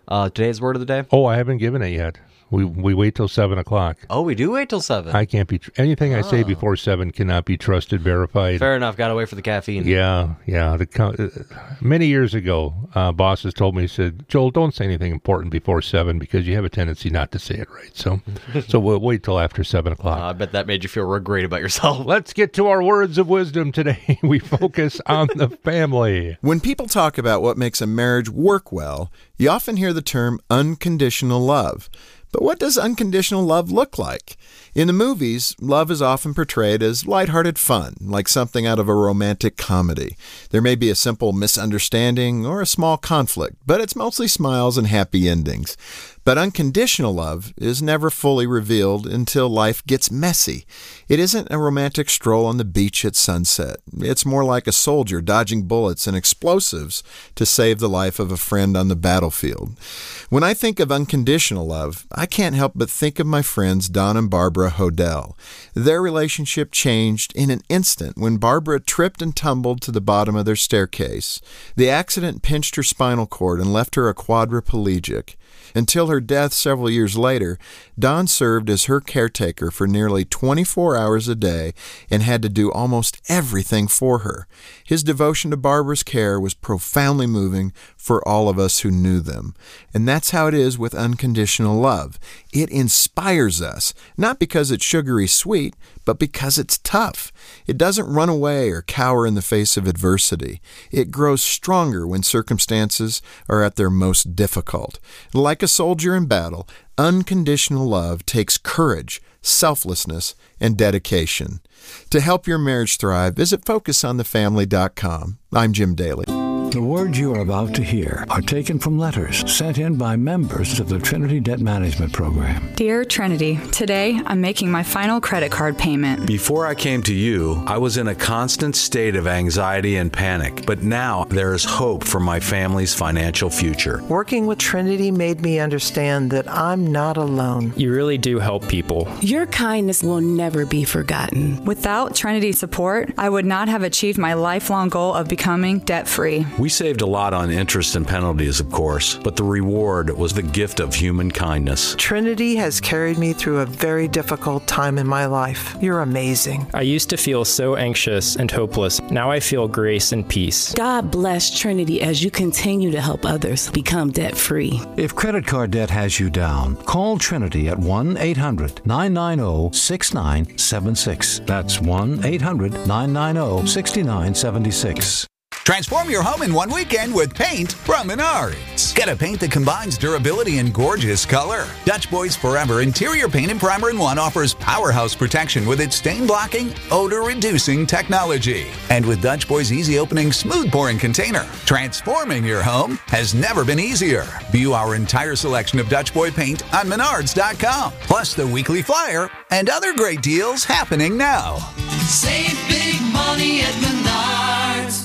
Uh, today's word of the day? Oh, I haven't given it yet. We we wait till seven o'clock. Oh, we do wait till seven. I can't be tr- anything I say Oh. before seven cannot be trusted, verified. Fair enough. Got to wait for the caffeine. Yeah, yeah. The co- uh, many years ago, uh, bosses told me, he said, Joel, don't say anything important before seven because you have a tendency not to say it right. So, so we'll wait till after seven o'clock. Uh, I bet that made you feel real great about yourself. Let's get to our words of wisdom today. We focus on the family. When people talk about what makes a marriage work well, you often hear the term unconditional love. But what does unconditional love look like? In the movies, love is often portrayed as lighthearted fun, like something out of a romantic comedy. There may be a simple misunderstanding or a small conflict, but it's mostly smiles and happy endings. But unconditional love is never fully revealed until life gets messy. It isn't a romantic stroll on the beach at sunset. It's more like a soldier dodging bullets and explosives to save the life of a friend on the battlefield. When I think of unconditional love, I can't help but think of my friends Don and Barbara Hodel. Their relationship changed in an instant when Barbara tripped and tumbled to the bottom of their staircase. The accident pinched her spinal cord and left her a quadriplegic. Until her death several years later, Don served as her caretaker for nearly twenty-four hours a day and had to do almost everything for her. His devotion to Barbara's care was profoundly moving for all of us who knew them. And that's how it is with unconditional love. It inspires us, not because it's sugary sweet, but because it's tough. It doesn't run away or cower in the face of adversity. It grows stronger when circumstances are at their most difficult. Like a soldier in battle, unconditional love takes courage, selflessness, and dedication. To help your marriage thrive, visit focus on the family dot com. I'm Jim Daly. The words you are about to hear are taken from letters sent in by members of the Trinity Debt Management Program. Dear Trinity, today I'm making my final credit card payment. Before I came to you, I was in a constant state of anxiety and panic, but now there is hope for my family's financial future. Working with Trinity made me understand that I'm not alone. You really do help people. Your kindness will never be forgotten. Without Trinity's support, I would not have achieved my lifelong goal of becoming debt-free. We saved a lot on interest and penalties, of course, but the reward was the gift of human kindness. Trinity has carried me through a very difficult time in my life. You're amazing. I used to feel so anxious and hopeless. Now I feel grace and peace. God bless Trinity as you continue to help others become debt-free. If credit card debt has you down, call Trinity at one eight hundred nine nine zero six nine seven six. That's one eight hundred nine nine zero six nine seven six. Transform your home in one weekend with paint from Menards. Get a paint that combines durability and gorgeous color. Dutch Boys Forever Interior Paint and Primer in One offers powerhouse protection with its stain-blocking, odor-reducing technology. And with Dutch Boys Easy Opening Smooth Pouring Container, transforming your home has never been easier. View our entire selection of Dutch Boy paint on Menards dot com. Plus the weekly flyer and other great deals happening now. Save big money at Menards.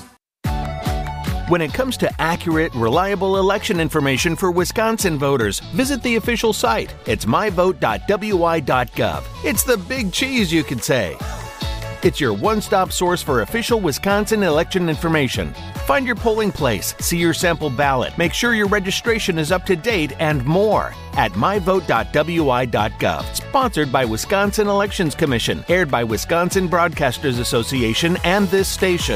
When it comes to accurate, reliable election information for Wisconsin voters, visit the official site. It's my vote dot w i dot gov. It's the big cheese, you could say. It's your one-stop source for official Wisconsin election information. Find your polling place, see your sample ballot, make sure your registration is up to date, and more at my vote dot w i dot gov. Sponsored by Wisconsin Elections Commission, aired by Wisconsin Broadcasters Association and this station.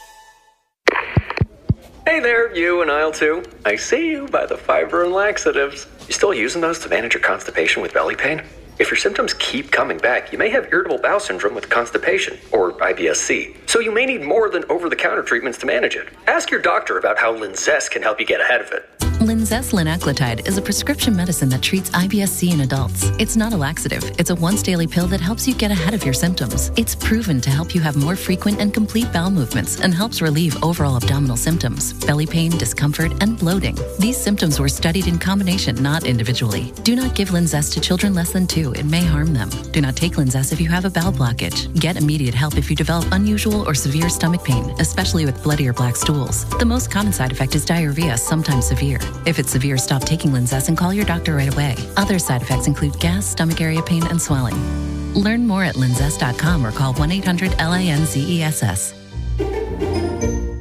Hey there, you in aisle two. I see you by the fiber and laxatives. You still using those to manage your constipation with belly pain? If your symptoms keep coming back, you may have irritable bowel syndrome with constipation, or I B S C. So you may need more than over-the-counter treatments to manage it. Ask your doctor about how Linzess can help you get ahead of it. Linzess linaclotide is a prescription medicine that treats I B S C in adults. It's not a laxative. It's a once-daily pill that helps you get ahead of your symptoms. It's proven to help you have more frequent and complete bowel movements and helps relieve overall abdominal symptoms, belly pain, discomfort, and bloating. These symptoms were studied in combination, not individually. Do not give Linzess to children less than two. It may harm them. Do not take Linzess if you have a bowel blockage. Get immediate help if you develop unusual or severe stomach pain, especially with bloody or black stools. The most common side effect is diarrhea, sometimes severe. If it's severe, stop taking Linzess and call your doctor right away. Other side effects include gas, stomach area pain, and swelling. Learn more at linzess dot com or call one eight hundred L I N Z E S S.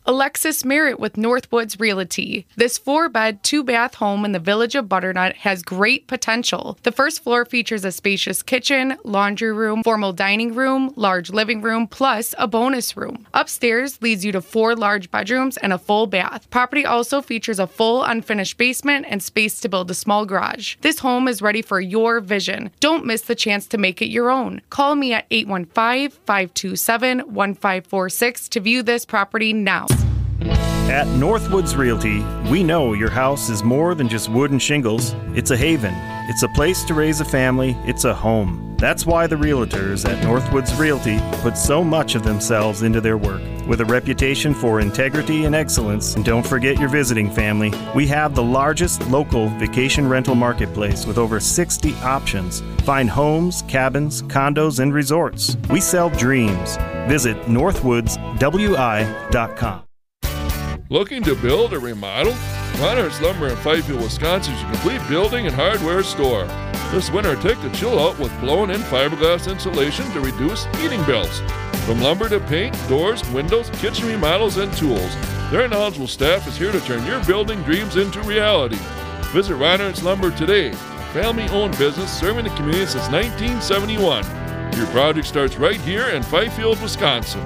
Alexis Merritt with Northwoods Realty. This four-bed, two-bath home in the village of Butternut has great potential. The first floor features a spacious kitchen, laundry room, formal dining room, large living room, plus a bonus room. Upstairs leads you to four large bedrooms and a full bath. Property also features a full unfinished basement and space to build a small garage. This home is ready for your vision. Don't miss the chance to make it your own. Call me at eight one five, five two seven, one five four six to view this property now. At Northwoods Realty, we know your house is more than just wood and shingles. It's a haven. It's a place to raise a family. It's a home. That's why the realtors at Northwoods Realty put so much of themselves into their work. With a reputation for integrity and excellence, and don't forget your visiting family, we have the largest local vacation rental marketplace with over sixty options. Find homes, cabins, condos, and resorts. We sell dreams. Visit northwoods w i dot com. Looking to build or remodel? Reinhardt's Lumber in Fifield, Wisconsin is your complete building and hardware store. This winter, take the chill out with blown-in fiberglass insulation to reduce heating bills. From lumber to paint, doors, windows, kitchen remodels, and tools, their knowledgeable staff is here to turn your building dreams into reality. Visit Reinhardt's Lumber today, a family-owned business serving the community since nineteen seventy-one. Your project starts right here in Fifield, Wisconsin.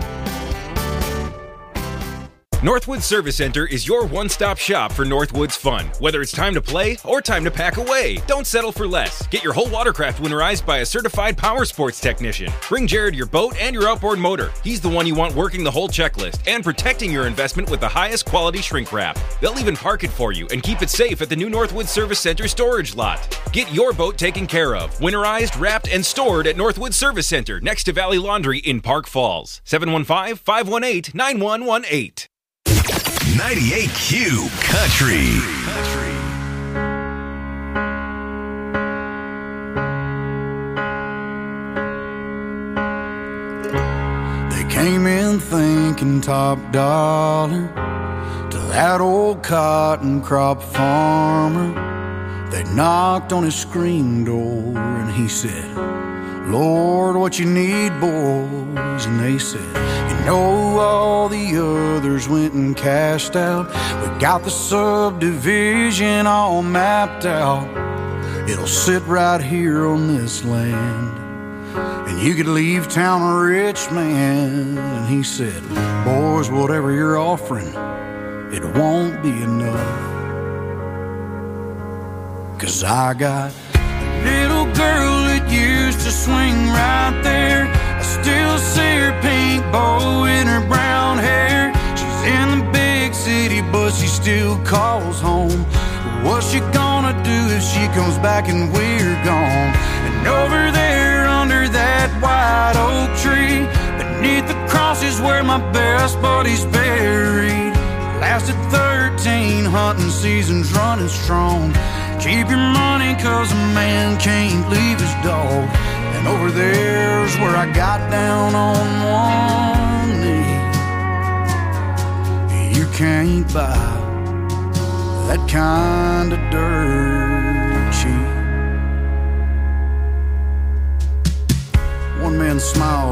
Northwoods Service Center is your one-stop shop for Northwoods fun. Whether it's time to play or time to pack away, don't settle for less. Get your whole watercraft winterized by a certified power sports technician. Bring Jared your boat and your outboard motor. He's the one you want working the whole checklist and protecting your investment with the highest quality shrink wrap. They'll even park it for you and keep it safe at the new Northwoods Service Center storage lot. Get your boat taken care of, winterized, wrapped, and stored at Northwoods Service Center next to Valley Laundry in Park Falls. seven one five, five one eight, nine one one eight. ninety-eight Q Country. Country. They came in thinking top dollar to that old cotton crop farmer. They knocked on his screen door and he said, Lord, what you need, boys? And they said, you know, all the others went and cashed out. We got the subdivision all mapped out. It'll sit right here on this land, and you could leave town a rich man. And he said, boys, whatever you're offering, it won't be enough. 'Cause I got a little girl that used to swing right there. I still see her pink bow in her brown hair. She's in the big city, but she still calls home. What's she gonna do if she comes back and we're gone? And over there under that white oak tree, beneath the cross is where my best buddy's buried. Lasted thirteen hunting seasons running strong. Keep your money 'cause a man can't leave his dog. And over there's where I got down on one knee. You can't buy that kind of dirt cheap. One man smiled